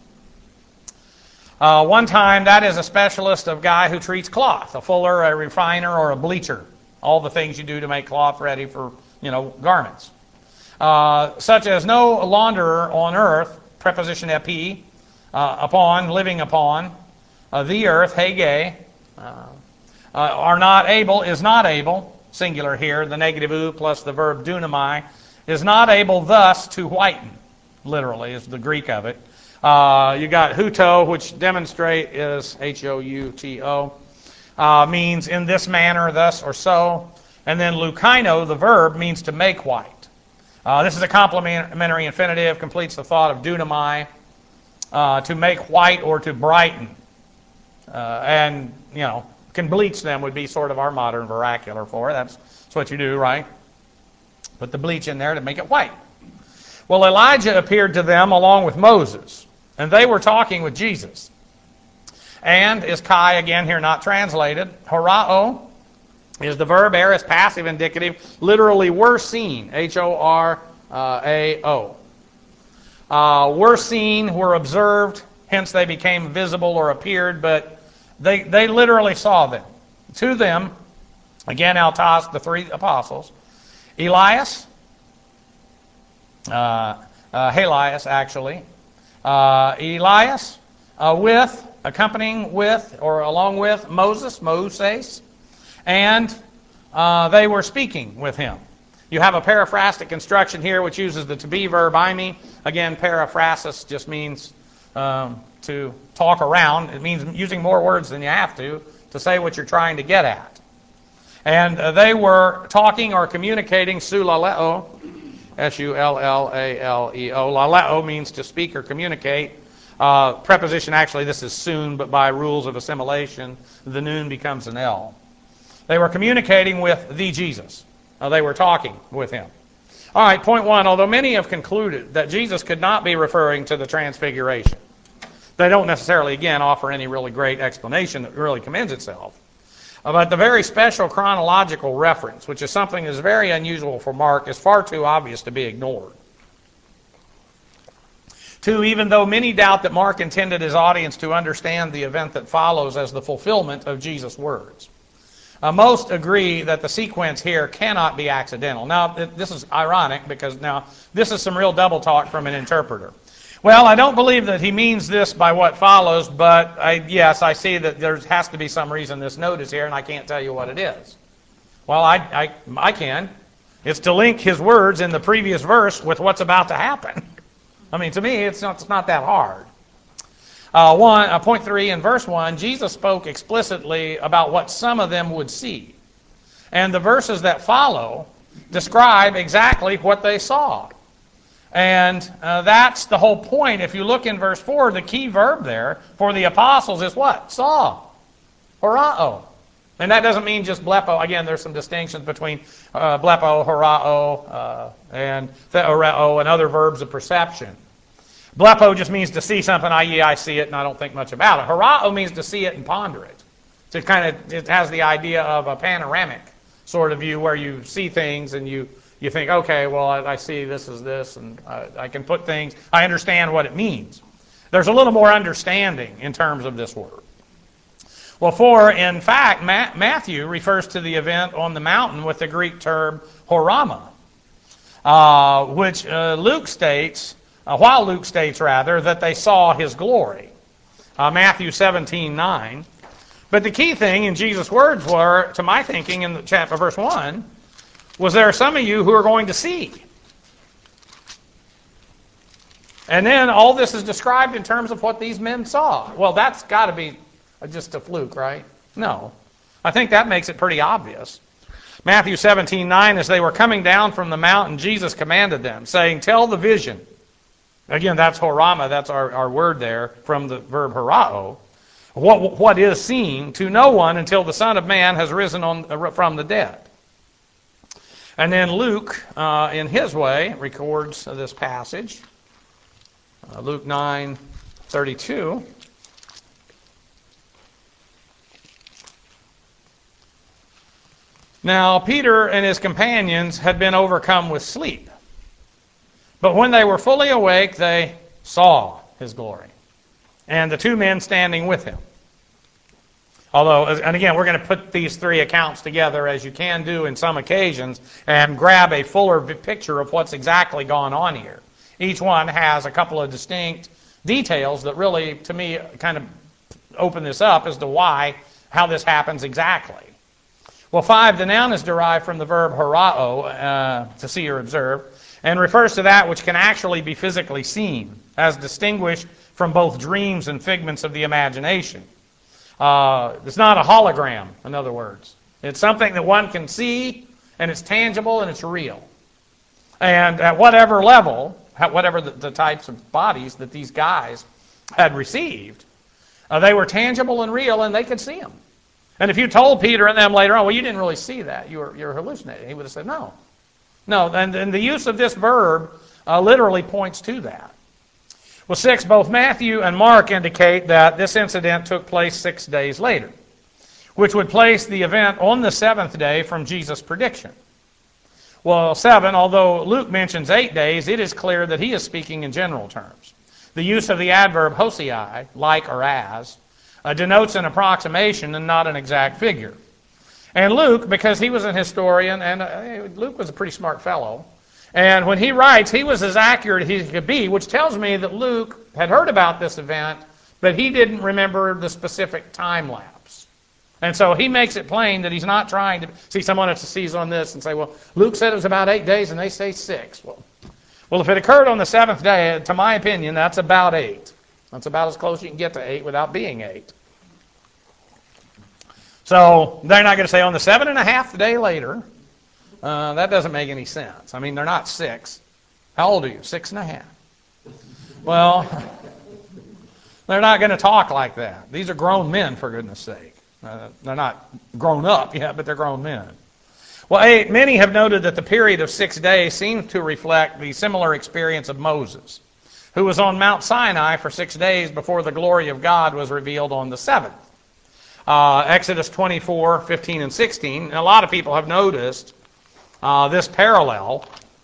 Uh, one time, that is a specialist of guy who treats cloth, a fuller, a refiner, or a bleacher. All the things you do to make cloth ready for, you know, garments. Uh, such as no launderer on earth, preposition epi, uh, upon, living upon, uh, the earth, hege, uh, uh, are not able, is not able, singular here, the negative u plus the verb dunamai, is not able thus to whiten, literally is the Greek of it. Uh, you got huto, which demonstrate is H O U T O, uh, means in this manner, thus, or so. And then lukaino, the verb, means to make white. Uh, this is a complementary infinitive, completes the thought of dunamai, uh, to make white or to brighten. Uh, and, you know, can bleach them would be sort of our modern vernacular for it. That's, that's what you do, right? Put the bleach in there to make it white. Well, Elijah appeared to them along with Moses, and they were talking with Jesus. And is Kai, again here not translated, horao is the verb, air is passive indicative, literally were seen, H O R A O. Uh, were seen, were observed, hence they became visible or appeared, but they, they literally saw them. To them, again, Altas, the three apostles, Elias, uh, uh, Helias, actually, uh, Elias, uh, with, accompanying with, or along with Moses, Moses, and uh, they were speaking with him. You have a periphrastic construction here which uses the to be verb eimi. Again, periphrasis just means um, to talk around. It means using more words than you have to to say what you're trying to get at. And uh, they were talking or communicating sulaleo, S U L L A L E O. Laleo means to speak or communicate. Uh, preposition, actually, this is soon, but by rules of assimilation, the noon becomes an L. They were communicating with the Jesus. Uh, they were talking with him. All right, point one. Although many have concluded that Jesus could not be referring to the transfiguration, they don't necessarily, again, offer any really great explanation that really commends itself. Uh, but the very special chronological reference, which is something that is very unusual for Mark, is far too obvious to be ignored. Two, even though many doubt that Mark intended his audience to understand the event that follows as the fulfillment of Jesus' words, Uh, most agree that the sequence here cannot be accidental. Now, th- this is ironic because now this is some real double talk from an interpreter. Well, I don't believe that he means this by what follows, but I, yes, I see that there has to be some reason this note is here, and I can't tell you what it is. Well, I, I, I can. It's to link his words in the previous verse with what's about to happen. I mean, to me, it's not, it's not that hard. Uh, one, uh, point three, in verse one, Jesus spoke explicitly about what some of them would see. And the verses that follow describe exactly what they saw. And uh, that's the whole point. If you look in verse four, the key verb there for the apostles is what? Saw. Horao. And that doesn't mean just blepo. Again, there's some distinctions between uh, blepo, horao, uh, and theoreo, and other verbs of perception. Blepo just means to see something, that is I see it and I don't think much about it. Horao means to see it and ponder it. So it kind of it has the idea of a panoramic sort of view where you see things and you, you think, okay, well, I, I see this is this, and I, I can put things, I understand what it means. There's a little more understanding in terms of this word. Well, for, in fact, Ma- Matthew refers to the event on the mountain with the Greek term horama, uh, which uh, Luke states, Uh, while Luke states, rather, that they saw his glory. Uh, Matthew seventeen nine. But the key thing in Jesus' words were, to my thinking, in the chapter, verse one, was there are some of you who are going to see. And then all this is described in terms of what these men saw. Well, that's got to be just a fluke, right? No. I think that makes it pretty obvious. Matthew seventeen nine, as they were coming down from the mountain, Jesus commanded them, saying, tell the vision. Again, that's horama, that's our, our word there from the verb horao. What, what is seen to no one until the Son of Man has risen on, from the dead. And then Luke, uh, in his way, records this passage. Uh, Luke nine thirty-two. Now, Peter and his companions had been overcome with sleep. But when they were fully awake, they saw his glory, and the two men standing with him. Although, and again, we're going to put these three accounts together, as you can do in some occasions, and grab a fuller picture of what's exactly gone on here. Each one has a couple of distinct details that really, to me, kind of open this up as to why, how this happens exactly. Well, five, the noun is derived from the verb horao, uh, to see or observe, and refers to that which can actually be physically seen, as distinguished from both dreams and figments of the imagination. Uh, it's not a hologram, in other words. It's something that one can see, and it's tangible, and it's real. And at whatever level, whatever the, the types of bodies that these guys had received, uh, they were tangible and real, and they could see them. And if you told Peter and them later on, well, you didn't really see that, you were, you were hallucinating, he would have said, no. No, and, and the use of this verb uh, literally points to that. Well, six, both Matthew and Mark indicate that this incident took place six days later, which would place the event on the seventh day from Jesus' prediction. Well, seven, although Luke mentions eight days, it is clear that he is speaking in general terms. The use of the adverb hosei, like or as, uh, denotes an approximation and not an exact figure. And Luke, because he was an historian, and uh, Luke was a pretty smart fellow, And when he writes, he was as accurate as he could be, which tells me that Luke had heard about this event, but he didn't remember the specific time lapse. And so he makes it plain that he's not trying to... See, someone else sees on this and say, well, Luke said it was about eight days, and they say six. Well, well, if it occurred on the seventh day, to my opinion, that's about eight. That's about as close as you can get to eight without being eight. So they're not going to say on the seven and a half day later. Uh, that doesn't make any sense. I mean, they're not six. How old are you? Six and a half. Well, they're not going to talk like that. These are grown men, for goodness sake. Uh, they're not grown up yet, but they're grown men. Well, eight, many have noted that the period of six days seems to reflect the similar experience of Moses, who was on Mount Sinai for six days before the glory of God was revealed on the seventh. Uh, Exodus twenty-four, fifteen, and sixteen. And a lot of people have noticed uh, this parallel.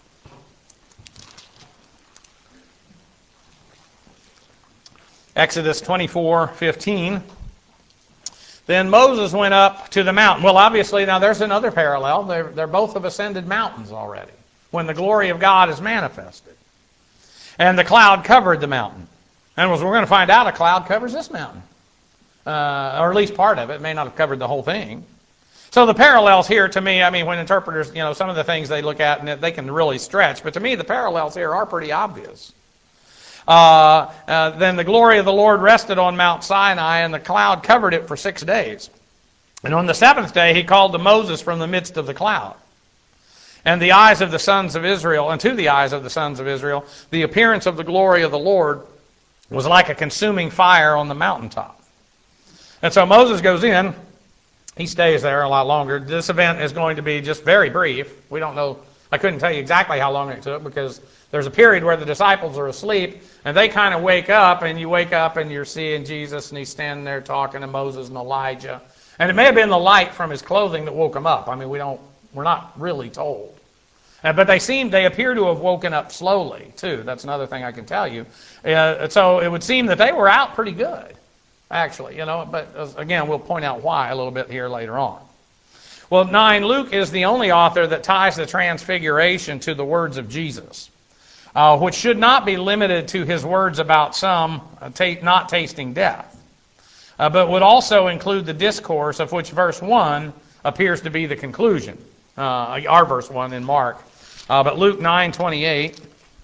Exodus twenty-four, fifteen. Then Moses went up to the mountain. Well, obviously, now there's another parallel. They're, they're both have ascended mountains already, when the glory of God is manifested. And the cloud covered the mountain. And as we're going to find out, a cloud covers this mountain. Uh, or at least part of it. It may not have covered the whole thing. So the parallels here, to me, I mean, when interpreters, you know, some of the things they look at, and they can really stretch. But to me, the parallels here are pretty obvious. Uh, uh, then the glory of the Lord rested on Mount Sinai, and the cloud covered it for six days. And on the seventh day, he called to Moses from the midst of the cloud. And the eyes of the sons of Israel, and to the eyes of the sons of Israel, the appearance of the glory of the Lord was like a consuming fire on the mountaintop. And so Moses goes in. He stays there a lot longer. This event is going to be just very brief. We don't know. I couldn't tell you exactly how long it took, because there's a period where the disciples are asleep, and they kind of wake up, and you wake up and you're seeing Jesus, and he's standing there talking to Moses and Elijah. And it may have been the light from his clothing that woke him up. I mean, we don't, we're not really told. Uh, but they seem, they appear to have woken up slowly, too. That's another thing I can tell you. Uh, so it would seem that they were out pretty good, actually, you know. But uh, again, we'll point out why a little bit here later on. Well, nine, Luke is the only author that ties the transfiguration to the words of Jesus, uh, which should not be limited to his words about some uh, ta- not tasting death, uh, but would also include the discourse of which verse one appears to be the conclusion, uh, our verse one in Mark. Uh, but Luke nine twenty-eight.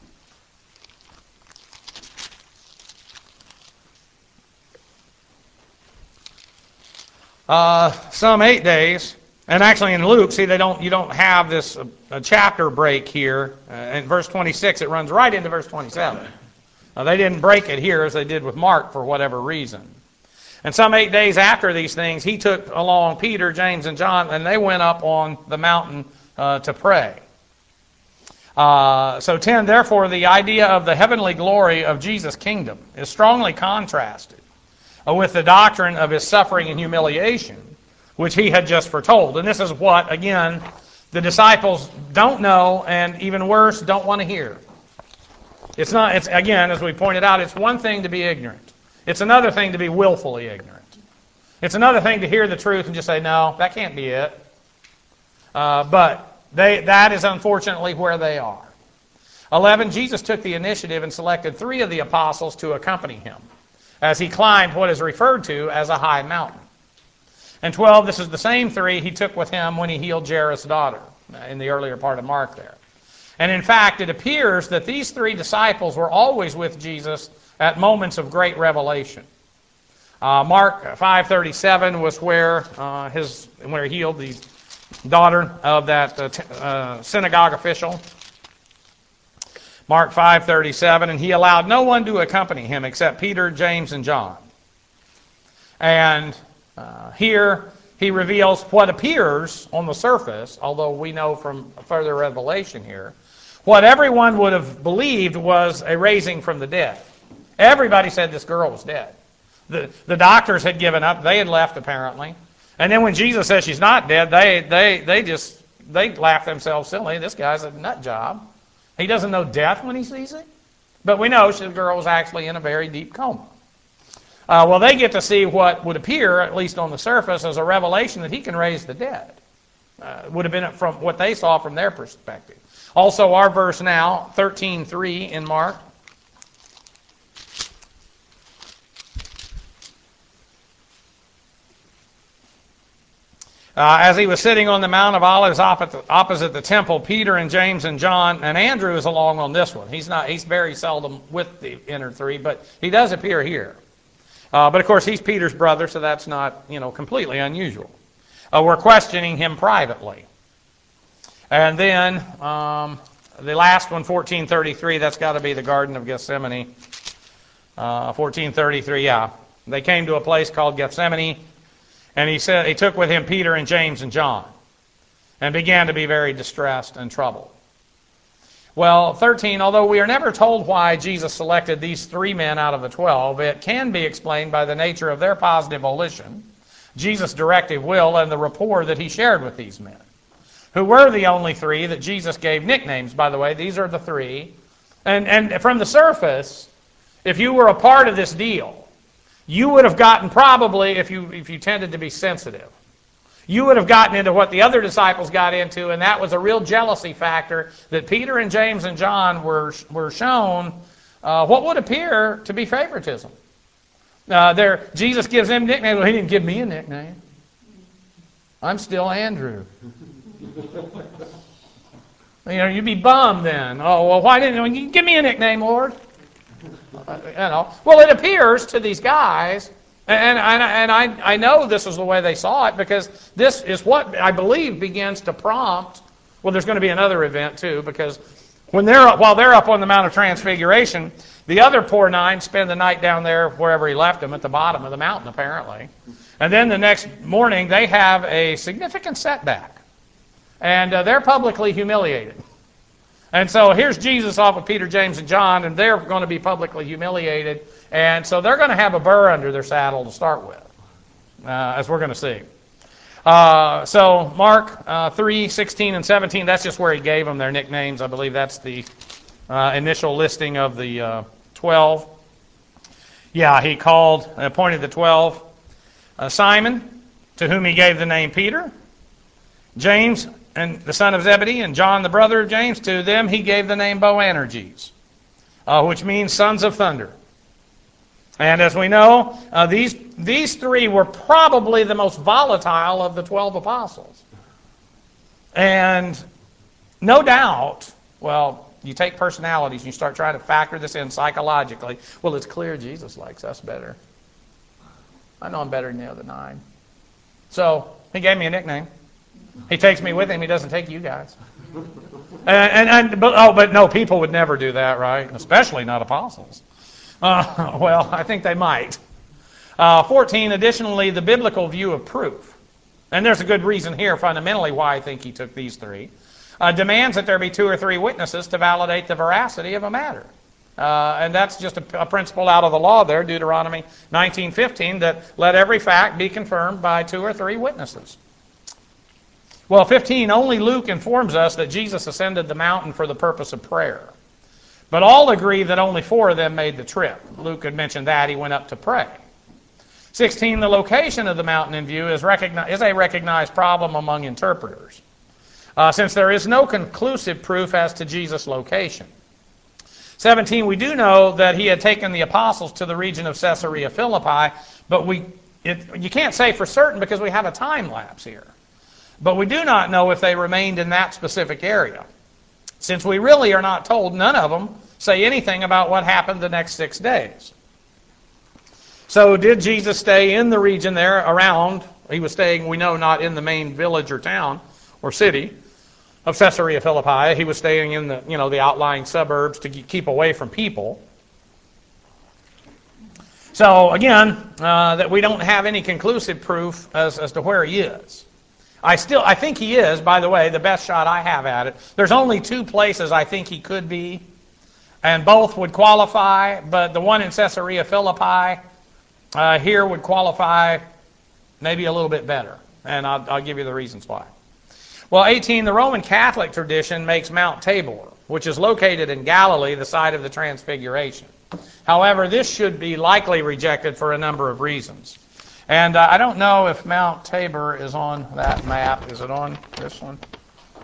Uh, some eight days, and actually in Luke, see, they don't. You don't have this uh, a chapter break here. Uh, in verse twenty-six, it runs right into verse twenty-seven. Uh, they didn't break it here as they did with Mark for whatever reason. And some eight days after these things, he took along Peter, James, and John, and they went up on the mountain uh, to pray. Uh, so ten, therefore, the idea of the heavenly glory of Jesus' kingdom is strongly contrasted uh, with the doctrine of his suffering and humiliation, which he had just foretold. And this is what, again, the disciples don't know, and even worse, don't want to hear. It's not, it's again, as we pointed out, it's one thing to be ignorant. It's another thing to be willfully ignorant. It's another thing to hear the truth and just say, no, that can't be it. Uh, but they, that is unfortunately where they are. eleven, Jesus took the initiative and selected three of the apostles to accompany him as he climbed what is referred to as a high mountain. And twelve, this is the same three he took with him when he healed Jairus' daughter in the earlier part of Mark there. And in fact, it appears that these three disciples were always with Jesus at moments of great revelation. Uh, Mark five thirty-seven was where uh, his where he healed the daughter of that uh, t- uh, synagogue official. Mark five thirty-seven, and he allowed no one to accompany him except Peter, James, and John. And uh, here he reveals what appears on the surface, although we know from further revelation here, what everyone would have believed was a raising from the dead. Everybody said this girl was dead. The, the doctors had given up. They had left, apparently. And then when Jesus says she's not dead, they they they just they laugh themselves silly. This guy's a nut job. He doesn't know death when he sees it. But we know the girl was actually in a very deep coma. Uh, well, they get to see what would appear, at least on the surface, as a revelation that he can raise the dead. Uh, would have been from what they saw from their perspective. Also, our verse now, thirteen three in Mark. Uh, as he was sitting on the Mount of Olives opposite the temple, Peter and James and John, and Andrew is along on this one. He's not. He's very seldom with the inner three, but he does appear here. Uh, but of course, he's Peter's brother, so that's not, you know, completely unusual. Uh, we're questioning him privately. And then um, the last one, fourteen thirty-three, that's got to be the Garden of Gethsemane. Uh, fourteen thirty-three, yeah. They came to a place called Gethsemane, and he said he took with him Peter and James and John, and began to be very distressed and troubled. Well, thirteen, although we are never told why Jesus selected these three men out of the twelve, it can be explained by the nature of their positive volition, Jesus' directive will, and the rapport that he shared with these men, who were the only three that Jesus gave nicknames, by the way. These are the three. And, and from the surface, if you were a part of this deal, you would have gotten probably, if you, if you tended to be sensitive, you would have gotten into what the other disciples got into, and that was a real jealousy factor that Peter and James and John were, were shown uh, what would appear to be favoritism. Uh, there, Jesus gives them nicknames. Well, he didn't give me a nickname. I'm still Andrew. You know, you'd be bummed then. Oh, well, why didn't you give me a nickname, Lord? Uh, you know. Well, it appears to these guys, and, and, and I, I know this is the way they saw it, because this is what I believe begins to prompt. Well, there's going to be another event too, because when they're up, while they're up on the Mount of Transfiguration, the other poor nine spend the night down there wherever he left them, at the bottom of the mountain, apparently. And then the next morning, they have a significant setback. And uh, they're publicly humiliated. And so here's Jesus off of Peter, James, and John, and they're going to be publicly humiliated. And so they're going to have a burr under their saddle to start with, uh, as we're going to see. Uh, so Mark uh, three, sixteen, and seventeen, that's just where he gave them their nicknames. I believe that's the uh, initial listing of the uh, twelve. Yeah, he called and appointed the twelve. Uh, Simon, to whom he gave the name Peter. James, and the son of Zebedee, and John, the brother of James, to them he gave the name Boanerges, uh, which means sons of thunder. And as we know, uh, these these three were probably the most volatile of the twelve apostles. And no doubt, well, you take personalities and you start trying to factor this in psychologically. Well, it's clear Jesus likes us better. I know I'm better than the other nine. So he gave me a nickname. He takes me with him. He doesn't take you guys. And, and, and but, oh, but no, people would never do that, right? Especially not apostles. Uh, well, I think they might. Uh, fourteen, additionally, the biblical view of proof. And there's a good reason here fundamentally why I think he took these three. Uh, demands that there be two or three witnesses to validate the veracity of a matter. Uh, and that's just a, a principle out of the law there, Deuteronomy nineteen fifteen, that let every fact be confirmed by two or three witnesses. Well, fifteen, only Luke informs us that Jesus ascended the mountain for the purpose of prayer. But all agree that only four of them made the trip. Luke had mentioned that. He went up to pray. sixteen, the location of the mountain in view is, recogni- is a recognized problem among interpreters, uh, since there is no conclusive proof as to Jesus' location. seventeen, we do know that he had taken the apostles to the region of Caesarea Philippi, but we it, you can't say for certain because we have a time lapse here. But we do not know if they remained in that specific area, since we really are not told. None of them say anything about what happened the next six days. So did Jesus stay in the region there around? He was staying, we know, not in the main village or town or city of Caesarea Philippi. He was staying in the, you know, the outlying suburbs to keep away from people. So again, uh, that we don't have any conclusive proof as, as to where he is. I still, I think he is, by the way, the best shot I have at it. There's only two places I think he could be, and both would qualify, but the one in Caesarea Philippi uh, here would qualify maybe a little bit better, and I'll, I'll give you the reasons why. Well, eighteen, the Roman Catholic tradition makes Mount Tabor, which is located in Galilee, the site of the Transfiguration. However, this should be likely rejected for a number of reasons. And uh, I don't know if Mount Tabor is on that map. Is it on this one?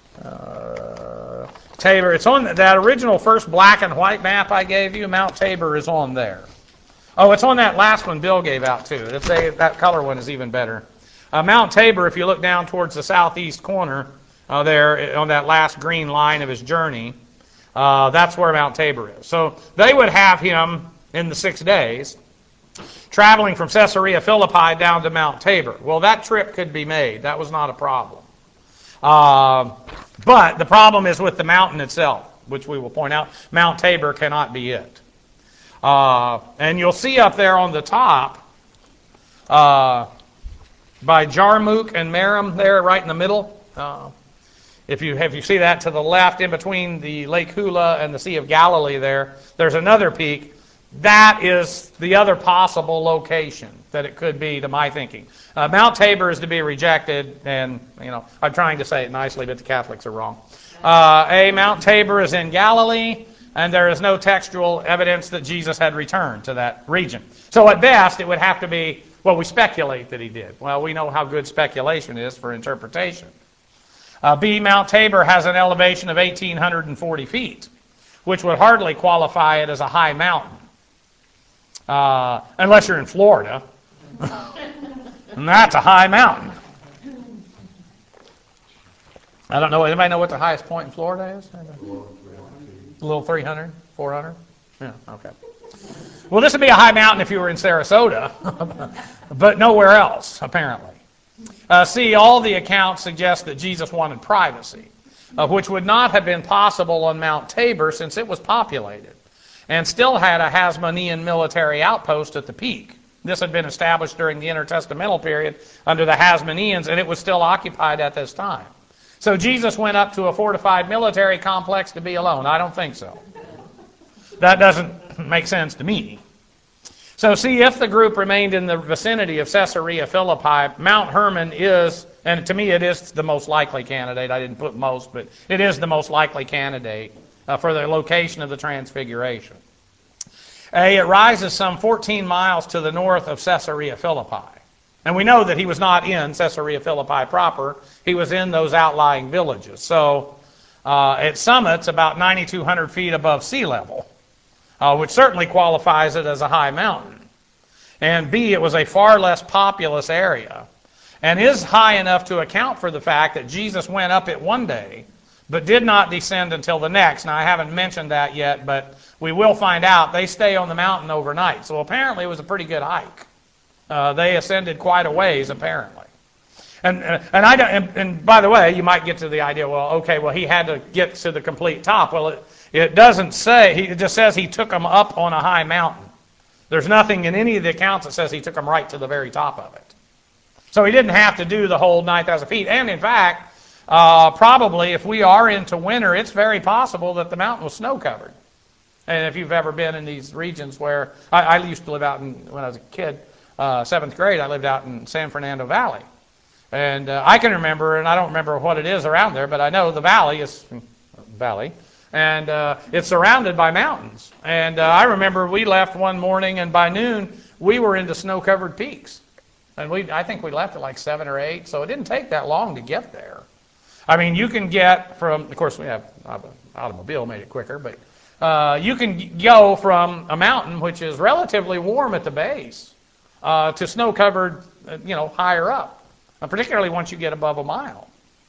Uh, Tabor. It's on that original first black and white map I gave you. Mount Tabor is on there. Oh, it's on that last one Bill gave out too. It's a, that color one is even better. Uh, Mount Tabor, if you look down towards the southeast corner uh, there on that last green line of his journey, uh, that's where Mount Tabor is. So they would have him in the six days traveling from Caesarea Philippi down to Mount Tabor. Well, that trip could be made. That was not a problem. Uh, but the problem is with the mountain itself, which we will point out. Mount Tabor cannot be it. Uh, and you'll see up there on the top, uh, by Jarmuth and Merom there right in the middle, uh, if you if you see that to the left, in between the Lake Hula and the Sea of Galilee there, there's another peak. That is the other possible location that it could be, to my thinking. Uh, Mount Tabor is to be rejected, and you know I'm trying to say it nicely, but the Catholics are wrong. Uh, a Mount Tabor is in Galilee, and there is no textual evidence that Jesus had returned to that region. So at best, it would have to be, well, we speculate that he did. Well, we know how good speculation is for interpretation. Uh, B, Mount Tabor has an elevation of one thousand eight hundred forty feet, which would hardly qualify it as a high mountain. Uh, unless you're in Florida. And that's a high mountain. I don't know. Anybody know what the highest point in Florida is? A little three hundred, four hundred? Yeah, okay. Well, this would be a high mountain if you were in Sarasota, but nowhere else, apparently. Uh, see, all the accounts suggest that Jesus wanted privacy, uh, which would not have been possible on Mount Tabor since it was populated and still had a Hasmonean military outpost at the peak. This had been established during the intertestamental period under the Hasmoneans, and it was still occupied at this time. So Jesus went up to a fortified military complex to be alone. I don't think so. That doesn't make sense to me. So see, if the group remained in the vicinity of Caesarea Philippi, Mount Hermon is, and to me it is the most likely candidate. I didn't put most, but it is the most likely candidate uh, for the location of the Transfiguration. A, it rises some fourteen miles to the north of Caesarea Philippi. And we know that he was not in Caesarea Philippi proper. He was in those outlying villages. So uh, it summits about nine thousand two hundred feet above sea level, uh, which certainly qualifies it as a high mountain. And B, it was a far less populous area, and is high enough to account for the fact that Jesus went up it one day, but did not descend until the next. Now, I haven't mentioned that yet, but we will find out. They stay on the mountain overnight. So apparently it was a pretty good hike. Uh, they ascended quite a ways, apparently. And uh, and I don't, and, and by the way, you might get to the idea, well, okay, well, he had to get to the complete top. Well, it, it doesn't say, he, it just says he took them up on a high mountain. There's nothing in any of the accounts that says he took them right to the very top of it. So he didn't have to do the whole nine thousand feet. And in fact, uh, probably if we are into winter, it's very possible that the mountain was snow-covered. And if you've ever been in these regions where, I, I used to live out in, when I was a kid, Uh, seventh grade, I lived out in San Fernando Valley. And uh, I can remember, and I don't remember what it is around there, but I know the valley is, valley, and uh, it's surrounded by mountains. And uh, I remember we left one morning, and by noon, we were into snow-covered peaks. And we, I think we left at like seven or eight, so it didn't take that long to get there. I mean, you can get from, of course, we have an automobile, made it quicker, but uh, you can go from a mountain, which is relatively warm at the base, Uh, to snow-covered, uh, you know, higher up, uh, particularly once you get above a mile.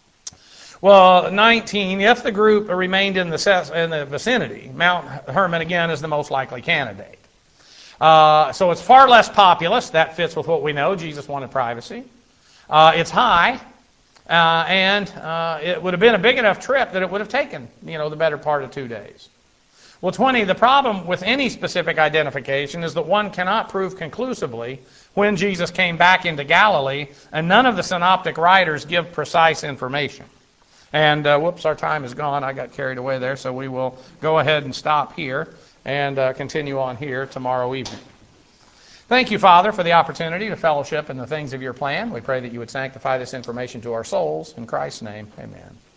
Well, nineteen, if the group remained in the, in the vicinity, Mount Hermon, again, is the most likely candidate. Uh, so it's far less populous. That fits with what we know. Jesus wanted privacy. Uh, it's high, uh, and uh, it would have been a big enough trip that it would have taken, you know, the better part of two days. Well, twenty, the problem with any specific identification is that one cannot prove conclusively when Jesus came back into Galilee, and none of the synoptic writers give precise information. And, uh, whoops, our time is gone. I got carried away there, so we will go ahead and stop here and uh, continue on here tomorrow evening. Thank you, Father, for the opportunity to fellowship in the things of your plan. We pray that you would sanctify this information to our souls. In Christ's name, amen.